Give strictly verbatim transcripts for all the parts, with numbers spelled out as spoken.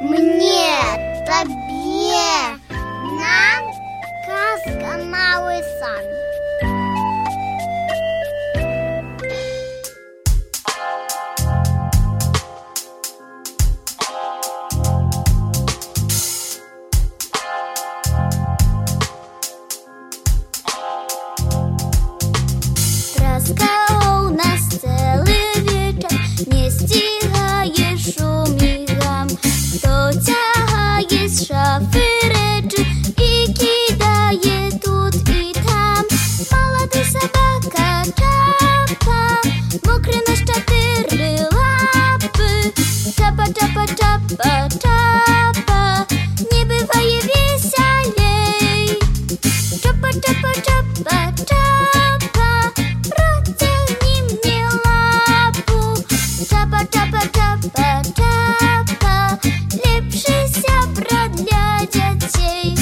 Мне, тебе, нам казка «Малый сан». Расколол нас целый вечер, не стигаешь шумигам. Кто тягает с шафы речи и кидает тут и там. Молодый собака Чапа, мокрый на четыре лапы. Чапа, чапа, чапа, чапа, не бывает веселей. Чапа, чапа, чапа, чапа, протяни мне лапу. Чапа, чапа, чапа, чапа, лепший сябра для детей.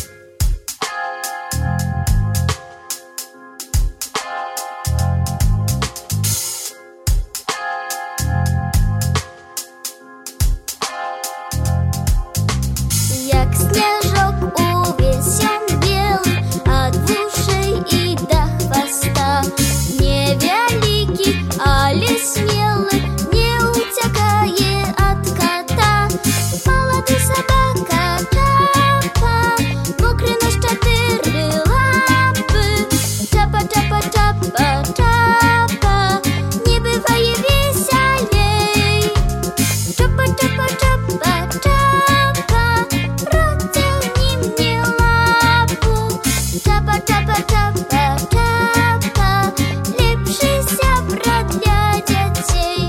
Як снежок увесь он белый, от ушей и до хвоста. Невеликий, али смелый, не утекает от кота. Молодый собака Чапа, мокрый на четыре лапы. Чапа, чапа, чапа, чапа, не бывает веселей. Чапа, чапа, чапа, чапа, протяни мне лапу. Чапа, чапа, чапа, чапа, лепший сябра для детей.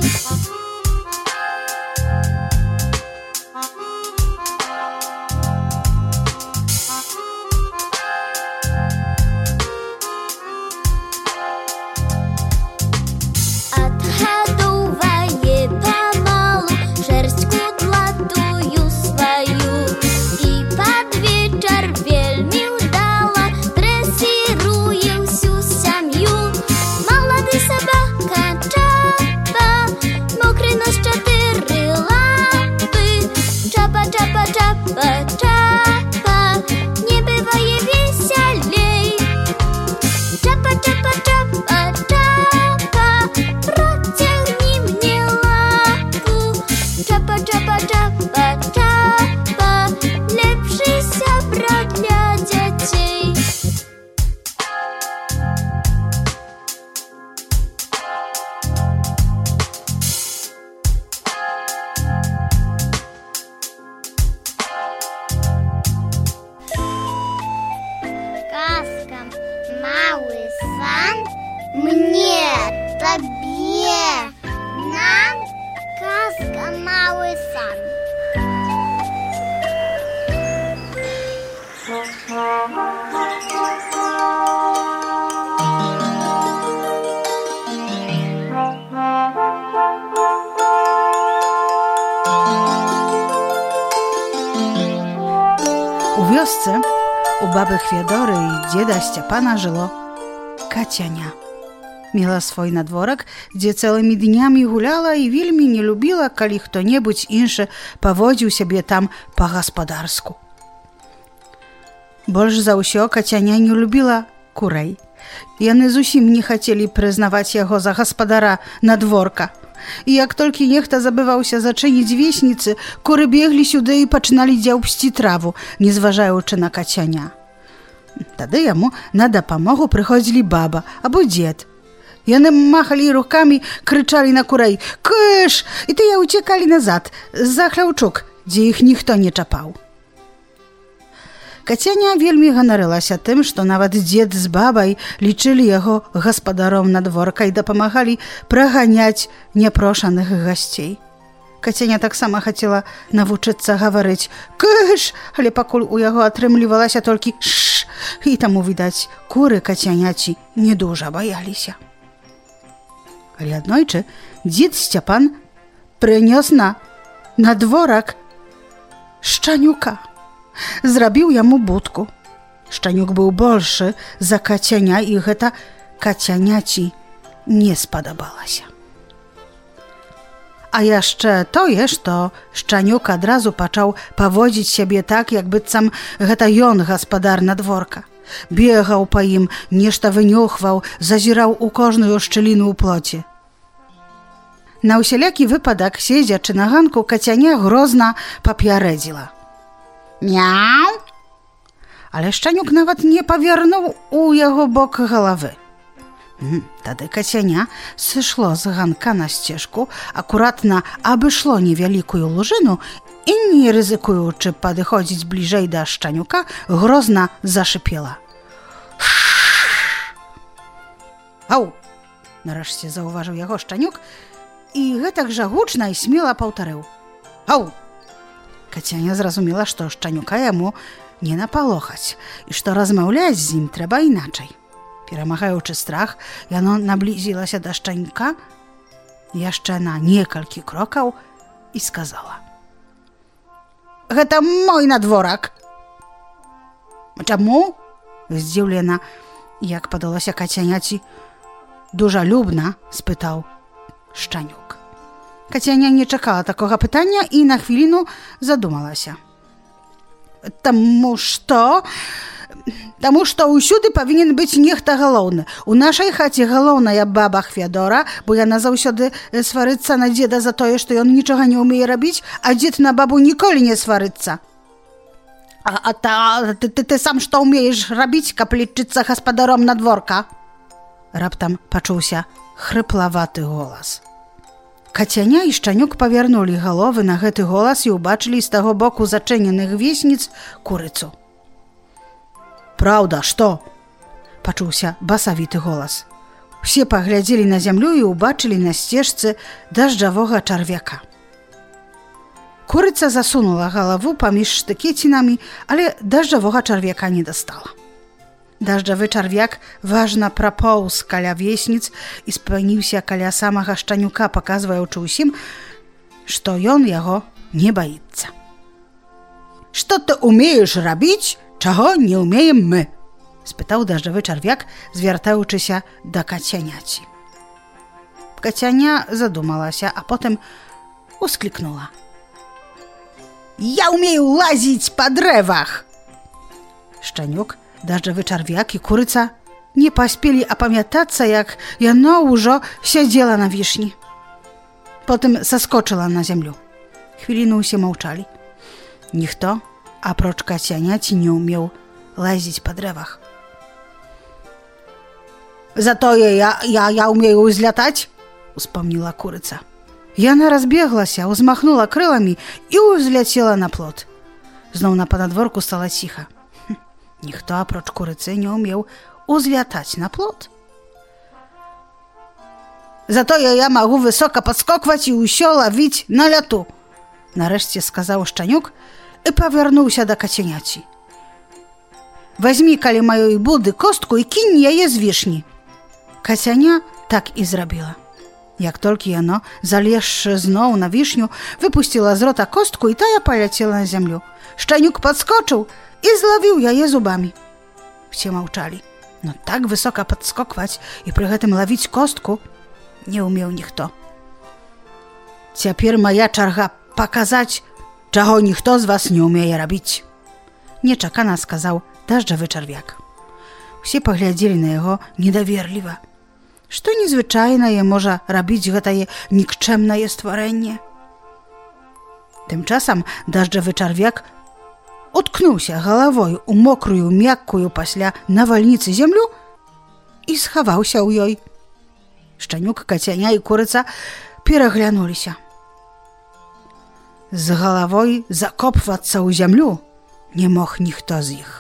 Отгадывает помалу шерсть кудлатую свою, и под вечер вельми удала дрессирует всю семью. Молодый собака Чапа, мокрый нос четыре лапы. Чапа, чапа, чапа, чапа, не бывает веселей. Чапа, чапа, чапа, чапа, протяни мне лапу. Чапа, чапа, чапа, чапа, лепший сябра для детей. Казка «Малый сан». Мне, тебе, нам казка «Малый сан». У wiosce u baby Chwiedory i dzieda Ściepana żyło Kaciania. Miała swój nadworek, gdzie całymi dniami gulała i wielmi nie lubiła, kali kto-niebudź inszy powodził siebie tam po gospodarsku. Больш за ўсё Кацяня не любіла курэй. Яны зусім не хацелі прызнаваць яго за гаспадара надворка. І як толькі нехта забываўся зачыніць весніцы, куры беглі сюды і пачыналі дзяўбсці траву, не зважаючы на Кацяня. Тады яму на дапамогу прыходзілі баба або дзед. Яны махалі рукамі, крычалі на курэй: «Кыш!» І тыя ўцекалі назад, за хляўчук, дзе іх ніхто не чапаў. Кацяня вельмі ганарылася тым, што нават дзед з бабай лічылі яго гаспадаром надворка і дапамагалі праганяць няпрошаных гасцей. Кацяня таксама хацела навучыцца гаварыць «Кыш!», але пакуль у яго атрымлівалася толькі «ш», і таму, відаць, куры кацяняці не дужа баяліся. Але аднойчы дзед Сцяпан прынёс на надворак шчанюка. Зрабіў яму будку. Шчанюк быў большы за кацяня, і гэта кацяняці не спадабалася. A jeszcze tое, што Шчанюк адразу пачаў паводзіць сябе так, як быццам гэта ён гаспадар надворка. Бегаў па ім, нешта вынюхваў, зазіраў у кожную шчыліну ў плоце. На ўсялякі выпадак, седзячы на ганку, кацяня грозна папярэдзіла: «Мяу!» Але Шчанюк нават не павярнуў у яго бок галавы. Тады кацяня сышло з ганка на сцежку, акуратна абышло невялікую лужыну і, не рызыкуючы падыходзіць бліжэй да Шчанюка, грозна зашыпела: «Ау!» Нарэшце заўважыў яго Шчанюк і гэтак жа гучна і смела паўтарыў: «Ау!» Кацяня зразумела, што Шчанюка яму не напалохаць і што размаўляць з ім трэба іначай. Перамагаючы страх, яно наблізілася да Шчанюка яшчэ на некалькі крокаў і сказала: «Гэта мой надворак!» «Чаму?» Здзіўлена, як падалося кацяняці, дужалюбна спытаў Шчанюк. Кацяня не чакала такога пытання і на хвіліну задумалася. «Таму што... Таму што ўсюды павінен быць нехта галоўны. У нашай хаце галоўная баба Хвядора, бо яна заўсёды сварыцца на дзеда за тое, што ён нічога не ўмее рабіць, а дзед на бабу ніколі не сварыцца. А, а та, ты, ты, ты сам што ўмееш рабіць, каб лічыцца гаспадаром надворка?» Раптам пачуўся хрыплаваты голас. Кацяня і Шчанюк павярнулі галовы на гэты голас і ўбачылі з таго боку зачыненых весніц курыцу. «Праўда, што?» – пачуўся басавіты голас. Усе паглядзелі на зямлю і ўбачылі на сцежцы дажджавога чарвяка. Курыца засунула галаву паміж штыкецінамі, але дажджавога чарвяка не дастала. Дажджавы чарвяк важна прапоўз каля весніц і спыніўся каля самага Шчанюка, паказваючы ўсім, што ён яго не баіцца. «Што ты умееш рабіць, чаго не ўмеем мы?» – спытаў дажджавы чарвяк, звяртаючыся да кацяняці. Кацяня задумалася, а потым усклікнула: «Я ўмею лазіць па дрэвах!» Шчанюк, дажджавы чарвяк і курыца не паспелі апамятацца, як яно ўжо сядзела на вішні. Потым саскочыла на зямлю. Хвіліну ўсе маўчалі. Ніхто, апроч кацяняці, не ўмеў лазіць па дрэвах. «Затое я, я, я ўмею ўзлятаць!» – успомніла курыца. Яна разбеглася, узмахнула крыламі і ўзляцела на плот. Зноў на панадворку стала ціха. Ніхто, апроч курыцы, не ўмеў узлятаць на плот. «Затое я магу высока падскокваць і ўсё лавіць на ляту!» – нарэшце сказаў Шчанюк і павярнуўся да кацяняці. «Вазьмі, калі маёй буды, костку і кінь яе з вішні!» Кацяня так і зрабіла. Як толькі яно, залезшы зноў на вішню, выпусціла з рота костку, і тая паляцела на зямлю. Шчанюк падскочыў і злавіў яе зубамі. Усе маўчалі, но так высока падскокваць і пры гэтым лавіць костку не ўмеў ніхто. «Цяпер моя чарга паказаць, чаго ніхто з вас не ўмее рабіць!» Нечакана сказаў дажджавы чарвяк. Усе паглядзелі на яго недаверліва. Што незвычайнае можа рабіць гэтае нікчэмнае стварэнне? Тым часам дажджавы чарвяк уткнуўся галавой у мокрую, мяккую пасля навальніцы зямлю і схаваўся ў ёй. Шчанюк, кацяня і курыца пераглянуліся. З галавой закопвацца ў зямлю не мог ніхто з іх.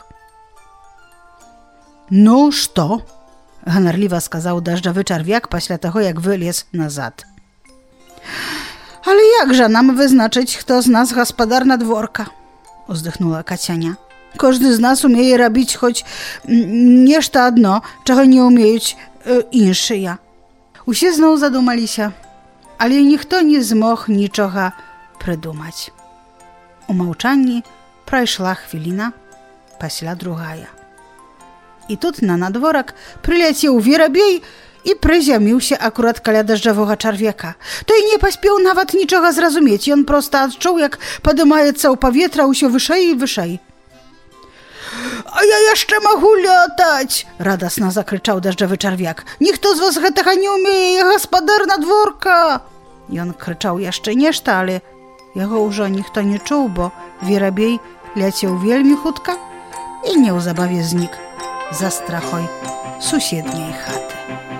«Ну што?» – ганарліва сказаў дажджавы чарвяк пасля таго, як вылез назад. «Але як жа нам вызначыць, хто з нас гаспадар надворка?» – уздыхнула кацяня. «Кожны з нас умее рабіць хоць нешта адно, чаго не ўмеюць э, іншыя». Усе зноў задумаліся, але ніхто не змог нічога прыдумаць. У маўчанні прайшла хвіліна, пасля другая. І тут на надворак прыляцеў верабей i przyziemił się akurat kala deszczowego czerwieka. To i nie pośpiał nawet niczego zrozumieć i on prosto odczuł, jak podymaється u powietrza się wyżej i wyżej. A ja jeszcze mogę latać! Radosno zakrzyczał deszczowy czerwiak. Nikt z was tego nie umie, gospodar nadworka! I on krzyczał jeszcze nieszta, ale jego już nikt nie czuł, bo wierobiej leciał wielmi chutko i nieuzabawie znikł za strachoj sąsiedniej chaty.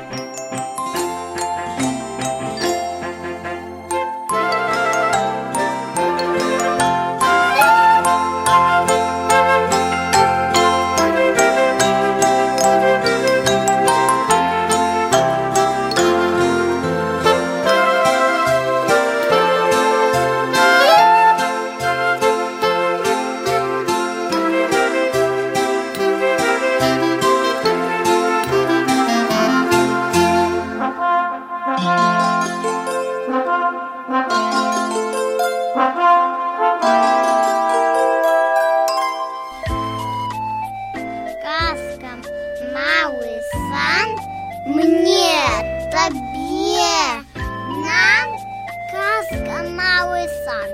Mały san mnie, tobie, nam kaska mały san.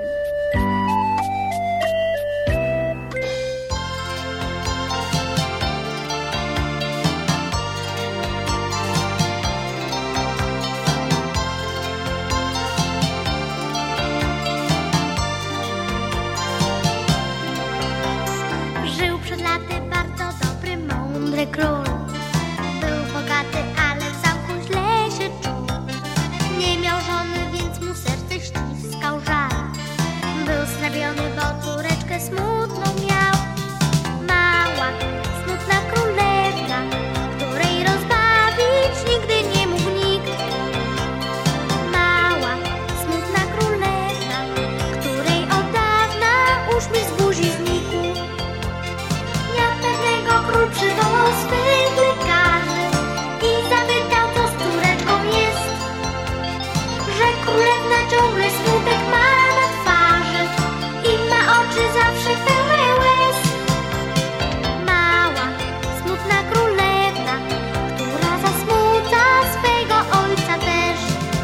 Żył przed laty bardzo dobry, mądry król. Był bogaty, ale w zamku źle się czuł. Nie miał żony, więc mu serce ściskał żal. Był strawiony, bo córeczkę smutną miał. Mała, smutna królewna, której rozbawić nigdy nie mógł nikt. Mała, smutna królewna, której od dawna uśmiech z buzi znikł. Jak pewnego król przywołał swych lekarzy i zapytał, co z córeczką jest, że królewna ciągle smutek ma na twarzy i ma oczy zawsze pełne łez. Mała, smutna królewna, która zasmuca swego ojca też.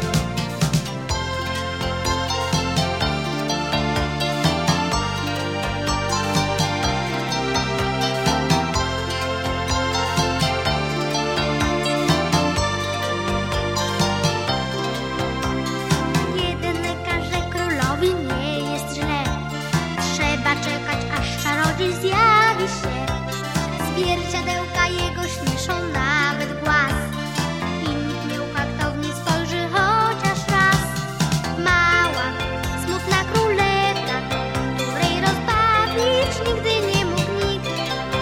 Jeden lekarz, że królowi nie jest źle. Trzeba czekać, aż czarodziej zjawi się. Zwierciadełka jego śmieszą nawet głaz i nikt nie ucha, kto w nie spojrzy chociaż raz. Mała, smutna królewna, której rozbawić nigdy nie mógł nikt.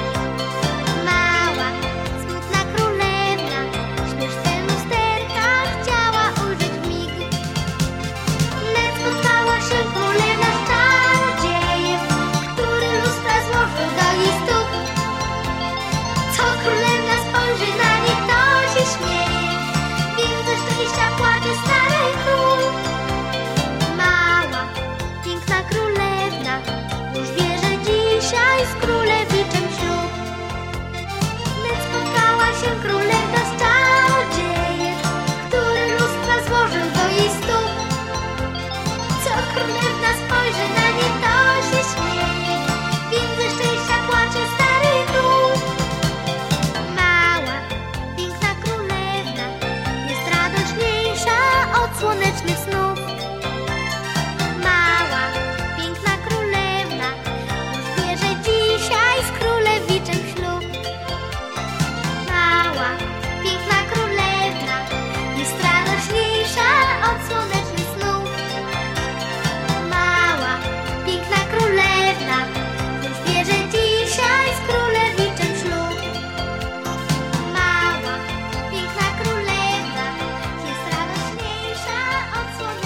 Mała, smutna królewna, śmiesz ten lusterka chciała ujrzeć w mig. Lecz spotkała się królewna z czarodziejem, który lustra złożył do jej stóp. Co królewna spojrzy na nie, to się śmieje, więc ze szczęścia płacze stary król. Mała, piękna królewna już wie, że dzisiaj z królewiczem ślub. Lecz spotkała się królewna z czarodziejem, który lustra złożył do jej stóp. Co królewna spojrzy na nie, to się śmieje, więc ze szczęścia płacze stary król. Mała, piękna królewna jest radośniejsza od słonecznych snów. Mała, piękna królewna już wie, że dzisiaj z królewiczem ślub. Mała, piękna królewna jest radośniejsza od słonecznych snów. Mała, piękna królewna już wie, że dzisiaj z królewiczem ślub. Mała, piękna królewna jest radośniejsza od słonecznych snów.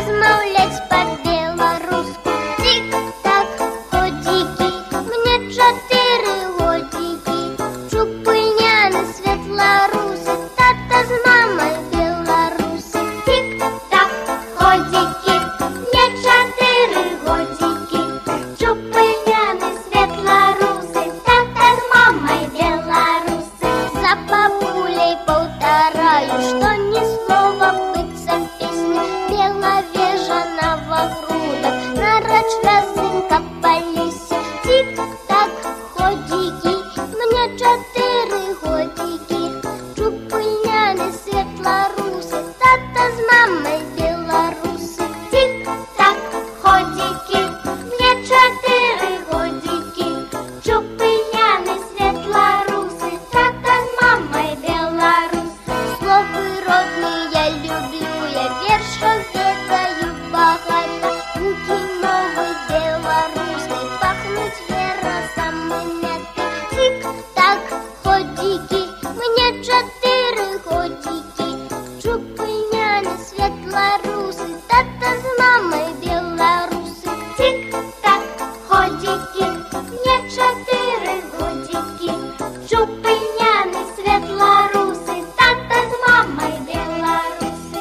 размаўляць па-беларуску. Цік-так, ходзікі, мне чатыры годзікі. Чупыняны светларусы, тата з мамай беларусы. Цік-так, ходзікі, мне чатыры годзікі. Чупыняны светларусы, тата з мамай беларусы. За бабулей паўтараю, што ні слова быццам песня. Белавежа новогрудок, нарач разынка па лесе. Цік-так, ходзікі, мне чатыры годзікі. Чупыняны светларусы, тата з мамай беларусы. Цік-так, ходзікі, мне чатыры годзікі. Чупыняны светларусы, тата з мамай беларусы. Словы родныя люблю я, вершаў ведаю багата. Гукі новай беларускай пахнуць верасам мяты. Цік-так, ходзікі, мне чатыры годзікі. Чупыняны светларусы, тата з мамай беларусы. Цік-так, ходзікі, мне чатыры годзікі. Чупыняны светларусы, тата з мамай беларусы.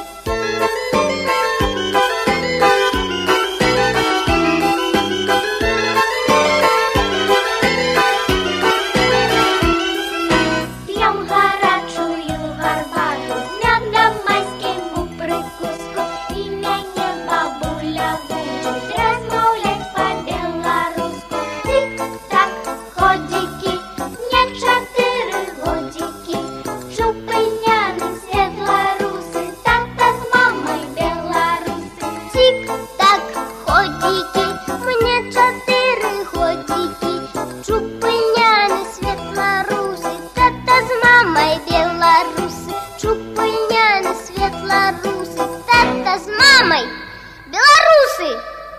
П'ём гарачую гарбату з мёдам майскім у прыкуску. І мяне бабуля вучыць размаўляць па-беларуску. Цік-так, ходзікі, мне чатыры годзікі. Чупыняны светларусы, тата з мамай беларусы. Цік-так, ходзікі, мне чатыры годзікі. Чупыняны светларусы, тата з мамай беларусы. Чупыняны светларусы, тата з мамай беларусы.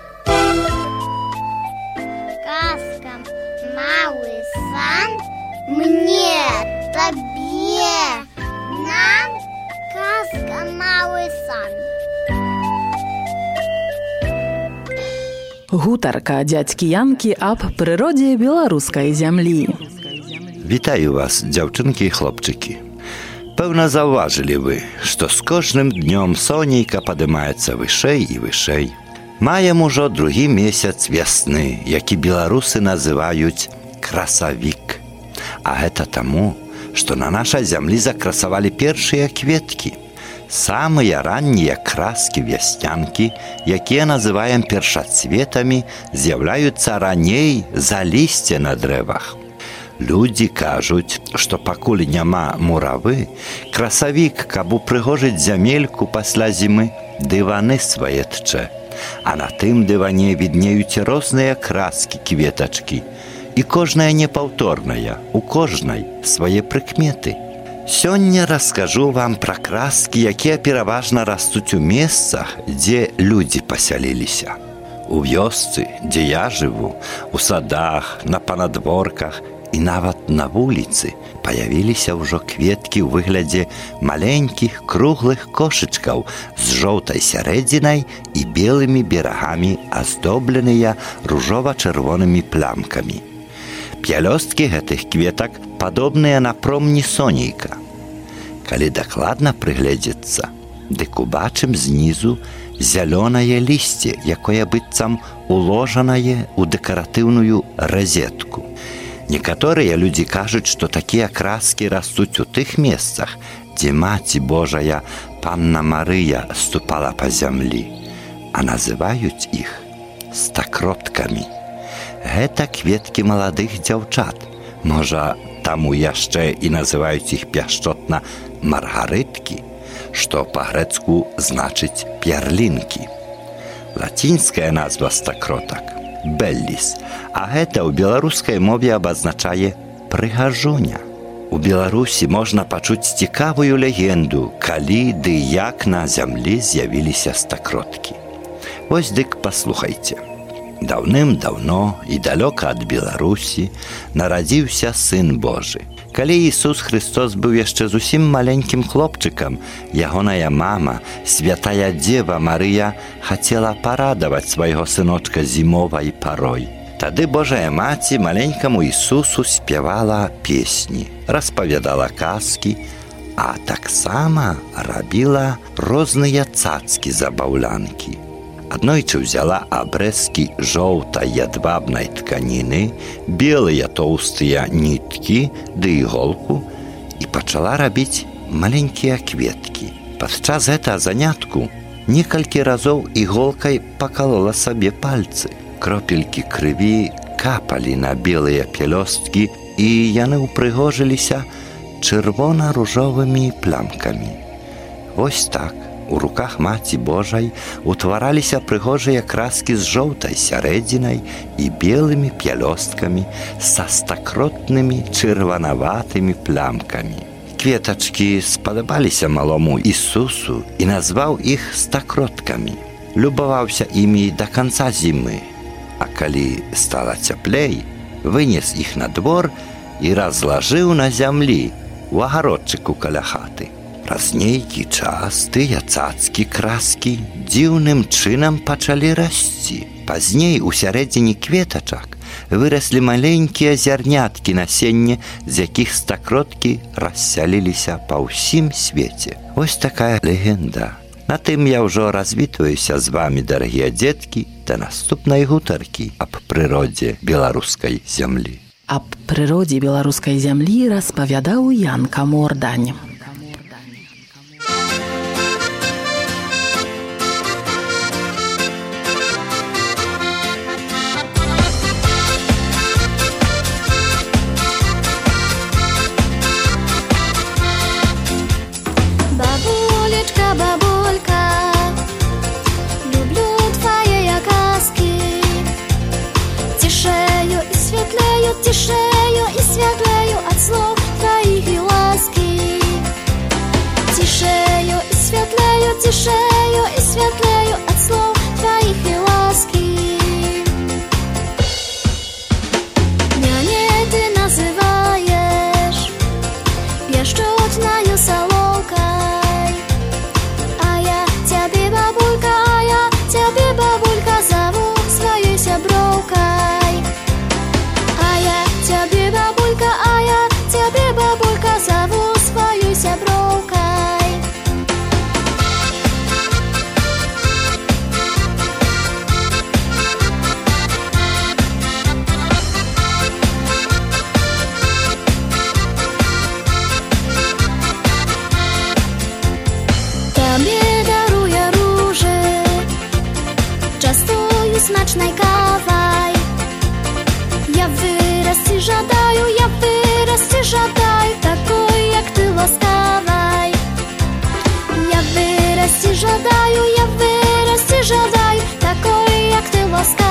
Казка «Малый сан» мне, табе, нам. Казка «Малый сан». Гутарка дзядзькі Янкі аб прыродзе беларускай зямлі. Вітаю вас, дзяўчынкі і хлопчыкі. Пэўна, заўважылі вы, што з кожным днём сонейка падымаецца вышэй і вышэй. Маем ужо другі месяц вясны, які беларусы называюць красавік. А гэта таму, што на нашай зямлі закрасавалі першыя кветкі. Самыя раннія краскі вясцянкі, якія называем першацветамі, з'яўляюцца раней за лісце на дрэвах. Людзі кажуць, што пакуль няма муравы, красавік, каб упрыгожыць зямельку пасля зімы, дываны свае тчэ. А на тым дыване віднеюць розныя краскі кветачкі. І кожная непаўторная, у кожнай свае прыкметы. Сёння раскажу вам пра краскі, якія пераважна растуць у месцах, дзе людзі пасяліліся. У вёсцы, дзе я жыву, у садах, на панадворках і нават на вуліцы паявіліся ўжо кветкі ў выглядзе маленькіх круглых кошычкаў з жоўтай сярэдзінай і белымі берагамі, аздобленыя ружова-чырвонымі плямкамі. Пялёсткі гэтых кветак падобныя на промні сонейка. Калі дакладна прыгледзецца, дык убачым знізу зялёнае лісце, якое быццам уложанае ў дэкаратыўную разетку. Некаторыя людзі кажуць, што такія краскі растуць у тых месцах, дзе Маці Божая, Панна Марыя, ступала па зямлі, а называюць іх стакроткамі. Гэта кветкі маладых дзяўчат. Можа, таму яшчэ і называюць іх пяшчотна маргарыткі, што па-грэцку значыць пярлінкі. Лацінская назва стакротак – белліс, а гэта ў беларускай мове абазначае прыгажуня. У Беларусі можна пачуць цікавую легенду, калі ды як на зямлі з'явіліся стакроткі. Вось дык паслухайце. Даўным-даўно і далёка ад Беларусі нарадзіўся Сын Божы. Калі Ісус Христос быў яшчэ зусім маленькім хлопчыкам, ягоная мама, святая Дева Марыя, хацела парадаваць свайго сыночка зімовай парой. Тады Божая Маці маленькаму Ісусу спявала песні, распавядала казкі, а таксама рабіла розныя цацкі-забаўлянкі. Аднойчы ўзяла абрэзкі жоўтай ядвабнай тканіны, белыя тоўстыя ніткі ды іголку і пачала рабіць маленькія кветкі. Падчас гэтага занятку некалькі разоў іголкай пакалола сабе пальцы. Кропелькі крыві капалі на белыя пялёсткі, і яны ўпрыгожыліся чырвона-ружовымі плямкамі. Вось так у руках Маці Божай утвараліся прыгожыя краскі з жоўтай сярэдзінай і белымі пялёсткамі са стакротнымі чырванаватымі плямкамі. Кветачкі спадабаліся малому Ісусу і назваў іх стакроткамі. Любаваўся імі да канца зімы, а калі стала цяплей, вынес іх на двор і разлажыў на зямлі у агародчыку каля хаты. Праз нейкі час тыя цацкі-краскі дзіўным чынам пачалі расці. Пазней у сярэдзіне кветачак выраслі маленькія зярняткі насення, з якіх стакроткі рассяліліся па ўсім свеце. Вось такая легенда. На тым я ўжо развітваюся з вамі, дарагія дзеткі, да наступнай гутаркі аб прыродзе беларускай зямлі. Аб прыродзе беларускай зямлі распавядаў Янка Мордань. Тишею и светлею от слов твоих и ласки. Тишею и светлею, тишею и светлею от слов твоих и ласки. Меня ты называешь пешчутною соломкой, а я тебе бабулька, а я тебе бабулька зову своей сябровкой. Тебе бабулька, а я тебе бабулька зову свою сябровкой. Тебе даруję róże, частую смачной кавой. Я вырасти жадаю, я вырасти жадаю, такой, як ты ласкавай. Я вырасти жадаю, я вырасти жадаю, такой, як ты ласкавай.